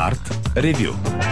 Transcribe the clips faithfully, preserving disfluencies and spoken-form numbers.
Арт Ревю.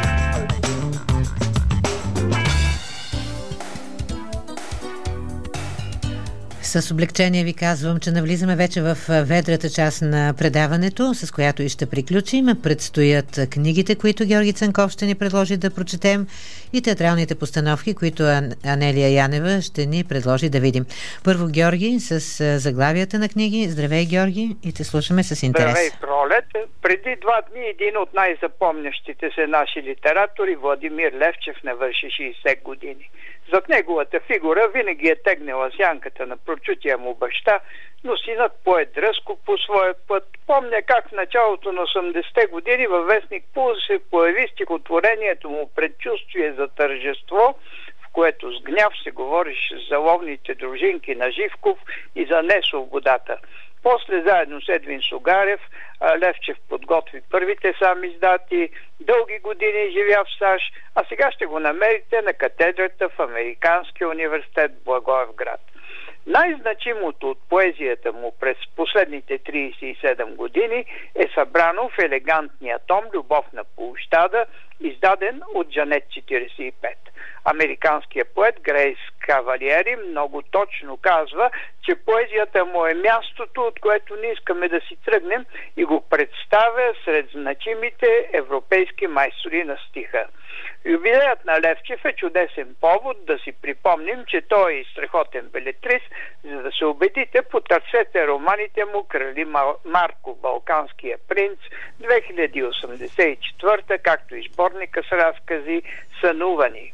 С облегчение ви казвам, че навлизаме вече в ведрата част на предаването, с която и ще приключим. Предстоят книгите, които Георги Цанков ще ни предложи да прочетем, и театралните постановки, които Анелия Янева ще ни предложи да видим. Първо Георги с заглавията на книги. Здравей, Георги, и те слушаме с интерес. Здравей, Пролет. Преди два дни един от най-запомнящите се наши литератори, Владимир Левчев, навърши шейсет години. Зад неговата фигура винаги е тегнала сянката на прочутия му баща, но синът пое дръзко по своя път. Помня как в началото на осемдесетте години във вестник Пулс се появи стихотворението му "Предчувствие за тържество", в което с гняв се говореше за ловните дружинки на Живков и за несвободата. После, заедно с Едвин Сугарев, Левчев подготви първите сам издати, дълги години живя в САЩ, а сега ще го намерите на катедрата в Американския университет в Благоевград. Най-значимото от поезията му през последните трийсет и седем години е събрано в елегантния том "Любов на площада", издаден от Жанет четирийсет и пет. Американският поет Грейс Кавалиери много точно казва, че поезията му е мястото, от което не искаме да си тръгнем, и го представя сред значимите европейски майстори на стиха. Юбилеят на Левчев е чудесен повод да си припомним, че той е и страхотен белетрист, за да се убедите, потърсете романите му "Крали Марко", "Балканския принц", две хиляди осемдесет и четвърта, както и сборника с разкази "Сънувани".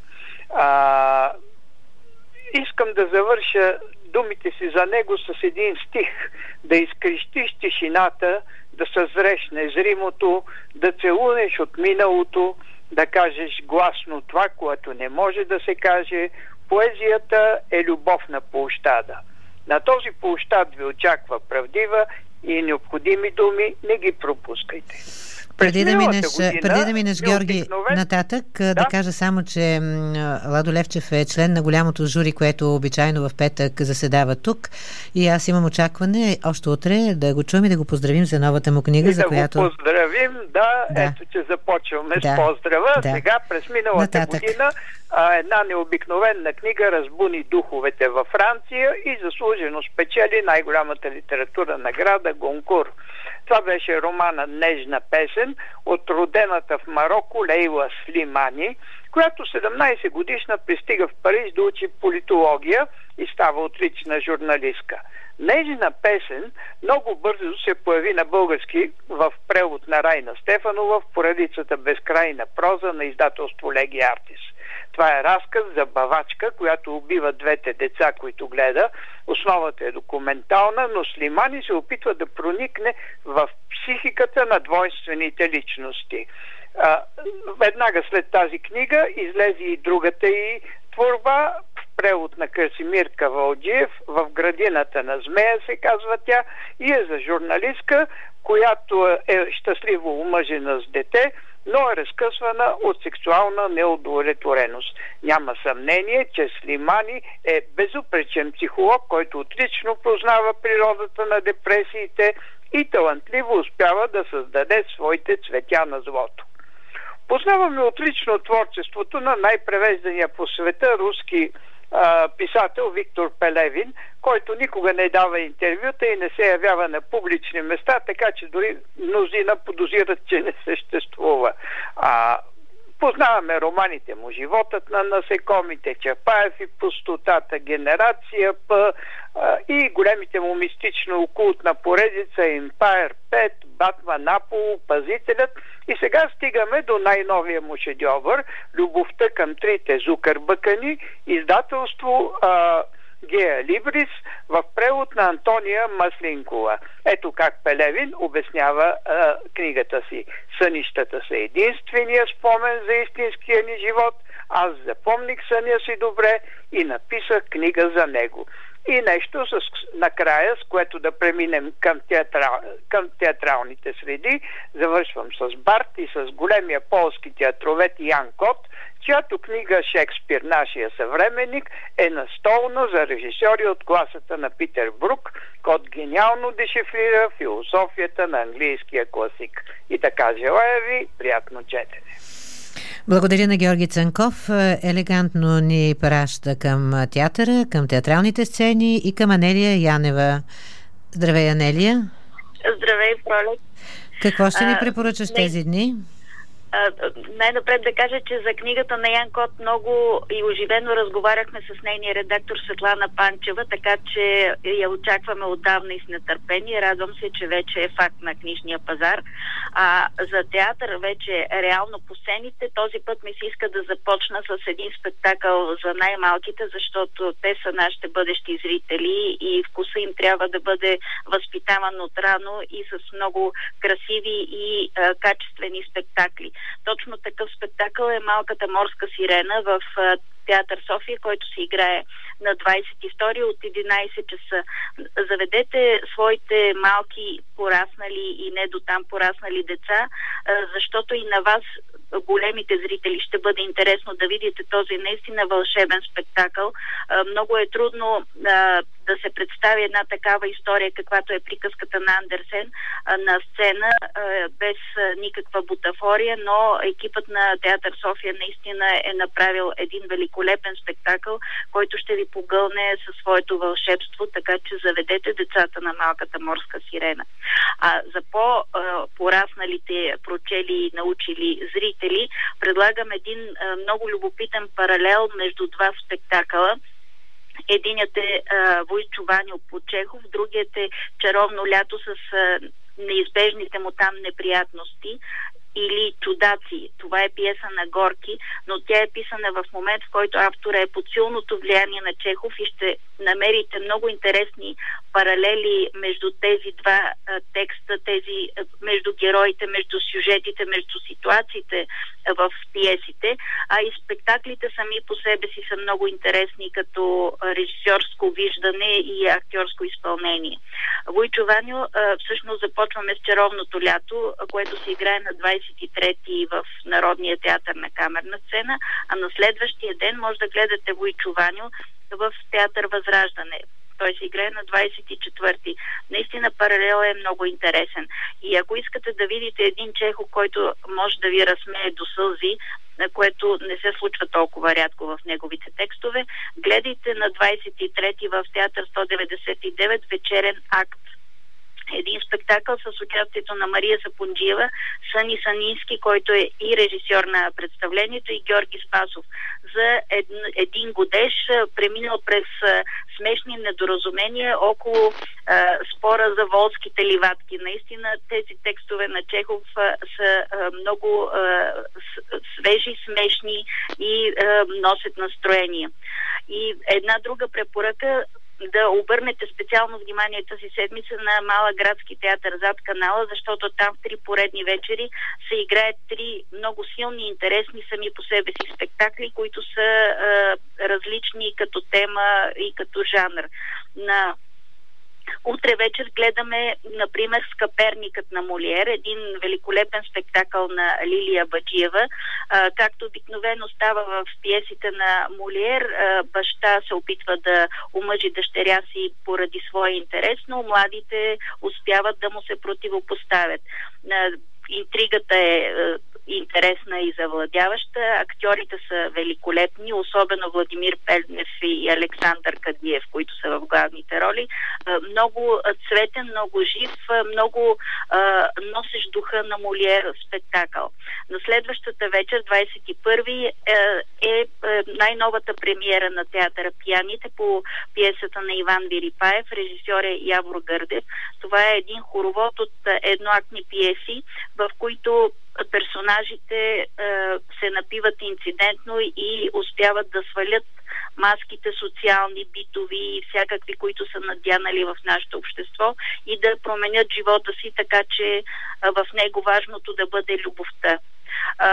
А, искам да завърша думите си за него с един стих: да изкрещиш тишината, да съзреш незримото, да целунеш от миналото, да кажеш гласно това, което не може да се каже. Поезията е любов на площада. На този площад ви очаква правдива и необходими думи, не ги пропускайте. Преди да минеш, година, преди да минеш Георги, обикновен... нататък, да? да кажа само, че Ладо Левчев е член на голямото жури, което обичайно в петък заседава тук, и аз имам очакване още утре да го чуем и да го поздравим за новата му книга, и за да която... го поздравим, да, да. Ето, че започваме да. с поздрава. Да. Сега, през миналата нататък. година, а, една необикновена книга разбуни духовете във Франция и заслужено спечели най-голямата литература награда Гонкур. Това беше романа "Нежна песен" от родената в Мароко Лейла Слимани, която седемнайсет годишна пристига в Париж да учи политология и става отлична журналистка. "Нежна песен" много бързо се появи на български в превод на Райна Стефанова в поредицата "Безкрайна проза" на издателство Леги Артис. Това е разказ за бавачка, която убива двете деца, които гледа. Основата е документална, но Слимани се опитва да проникне в психиката на двойствените личности. А, веднага след тази книга излезе и другата и творба в превод на Красимир Кавалджиев, "В градината на змея" се казва тя, и е за журналистка, която е щастливо омъжена с дете, но е разкъсвана от сексуална неудовлетвореност. Няма съмнение, че Слимани е безупречен психолог, който отлично познава природата на депресиите и талантливо успява да създаде своите цветя на злото. Познаваме отлично творчеството на най-превеждания по света руски а, писател Виктор Пелевин, който никога не дава интервюта и не се явява на публични места, така че дори мнозина подозират, че не съществува. А, познаваме романите му "Животът на насекомите", "Чапаев и пустотата", "Генерация П" а, и големите му мистично-окултна поредица "Емпайр пет", "Батман Аполо", "Пазителят", и сега стигаме до най-новия му шедьовър "Любовта към трите зукърбъкани", издателство а, Гея Либрис, в превод на Антония Маслинкова. Ето как Пелевин обяснява а, книгата си: "Сънищата са единствения спомен за истинския ни живот. Аз запомних съня си добре и написах книга за него." И нещо с, накрая, с което да преминем към, театрал, към театралните среди. Завършвам с Барт и с големия полски театровед Ян Кот, чиято книга "Шекспир, нашия съвременник" е настолна за режисьори от класата на Питер Брук, който гениално дешифрира философията на английския класик. И така, желая ви приятно четене. Благодаря на Георги Цанков. Елегантно ни праща към театъра, към театралните сцени и към Анелия Янева. Здравей, Анелия! Здравей, Пролет! Какво ще ни препоръчаш а, тези дни? Най-напред да кажа, че за книгата на Ян Кот много и оживено разговаряхме с нейния редактор Светлана Панчева, така че я очакваме отдавна и с нетърпение. Радвам се, че вече е факт на книжния пазар. А за театър вече реално по сцените, този път ми се иска да започна с един спектакъл за най-малките, защото те са нашите бъдещи зрители и вкуса им трябва да бъде възпитаван отрано и с много красиви и а, качествени спектакли. Точно такъв спектакъл е "Малката морска сирена" в Театър София, който се играе на двадесет и втори от единадесет часа. Заведете своите малки пораснали и не до там пораснали деца, защото и на вас, големите зрители, ще бъде интересно да видите този наистина вълшебен спектакъл. Много е трудно да се представи една такава история, каквато е приказката на Андерсен, на сцена, без никаква бутафория, но екипът на Театър София наистина е направил един великолепен спектакъл, който ще ви погълне със своето вълшебство, така че заведете децата на "Малката морска сирена". А за по-порасналите, прочели и научили зрители, предлагам един много любопитен паралел между два спектакъла. Единият е "Войчо Ваньо" по Чехов, другият е "Чаровно лято" с а, неизбежните му там неприятности, или "Чудаци". Това е пиеса на Горки, но тя е писана в момент, в който автора е под силното влияние на Чехов и ще намерите много интересни паралели между тези два а, текста, тези а, между героите, между сюжетите, между ситуациите а, в пиесите, а и спектаклите сами по себе си са много интересни като режисьорско виждане и актьорско изпълнение. "Войчо Ваньо" а, всъщност започваме с "Чаровното лято", което се играе на двадесет и трети в Народния театър на камерна сцена, а на следващия ден може да гледате "Войчо Ваньо" в Театър Възраждане. Той се играе на двадесет и четвърти. Наистина паралел е много интересен. И ако искате да видите един Чехов, който може да ви разсмее до сълзи, което не се случва толкова рядко в неговите текстове, гледайте на двадесет и трети в Театър сто деветдесет и девет "Вечерен акт". Един спектакъл с участието на Мария Сапунджиева, Съни Санински, който е и режисьор на представлението, и Георги Спасов. За един, един годеж, преминал през а, смешни недоразумения около а, спора за волските ливадки. Наистина тези текстове на Чехов а, са а, много а, свежи, смешни и а, носят настроение. И една друга препоръка: да обърнете специално внимание тази седмица на Малък градски театър зад канала, защото там в три поредни вечери се играят три много силни, интересни сами по себе си спектакли, които са а, различни като тема и като жанр. На утре вечер гледаме, например, "Скъперникът" на Молиер, един великолепен спектакъл на Лилия Баджиева. А, както обикновено става в пиесите на Молиер, а, баща се опитва да омъжи дъщеря си поради своя интерес, но младите успяват да му се противопоставят. А, интригата е интересна и завладяваща. Актьорите са великолепни, особено Владимир Пелнев и Александър Кадиев, които са в главните роли. Много цветен, много жив, много носещ духа на Молиер спектакъл. На следващата вечер, двадесет и първи, е най-новата премиера на театъра "Пияните" по пиесата на Иван Вирипаев. Режисьор е Явор Гърдев. Това е един хоровод от едноактни пиеси, в които персонажите е, се напиват инцидентно и успяват да свалят маските социални, битови и всякакви, които са надянали в нашето общество, и да променят живота си, така че е, в него важното да бъде любовта.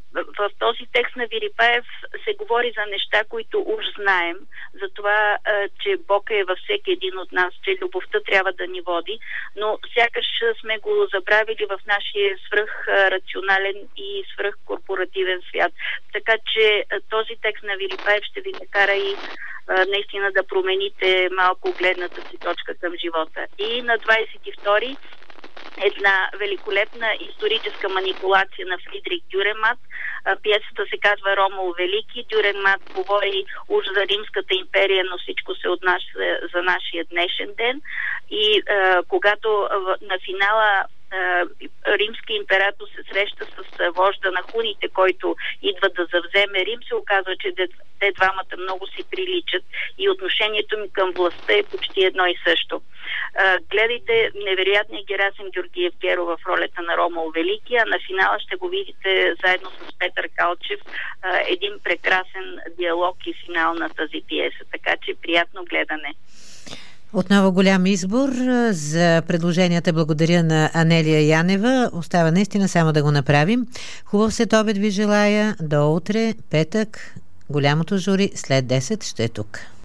в този текст на Вирипаев се говори за неща, които уж знаем, за това, че Бог е във всеки един от нас, че любовта трябва да ни води, но сякаш сме го забравили в нашия свръхрационален и свръхкорпоративен свят. Така че този текст на Вирипаев ще ви накара и наистина да промените малко гледната си точка към живота. И на двадесет и втори една великолепна историческа манипулация на Фридрих Дюремат. Пиесата се казва Ромул Велики. Дюремат говори уж за Римската империя, но всичко се отнася за нашия днешен ден. И а, когато на финала римски император се среща с вожда на хуните, който идва да завземе Рим, се оказва, че те двамата много си приличат и отношението ми към властта е почти едно и също. Гледайте невероятния Герасим Георгиев Геро в ролята на Ромул Велики, а на финала ще го видите заедно с Петър Калчев, един прекрасен диалог и финал на тази пиеса, така че приятно гледане. Отново голям избор. За предложенията благодаря на Анелия Янева. Остава наистина само да го направим. Хубав следобед ви желая. До утре, петък. Голямото жури след десет ще е тук.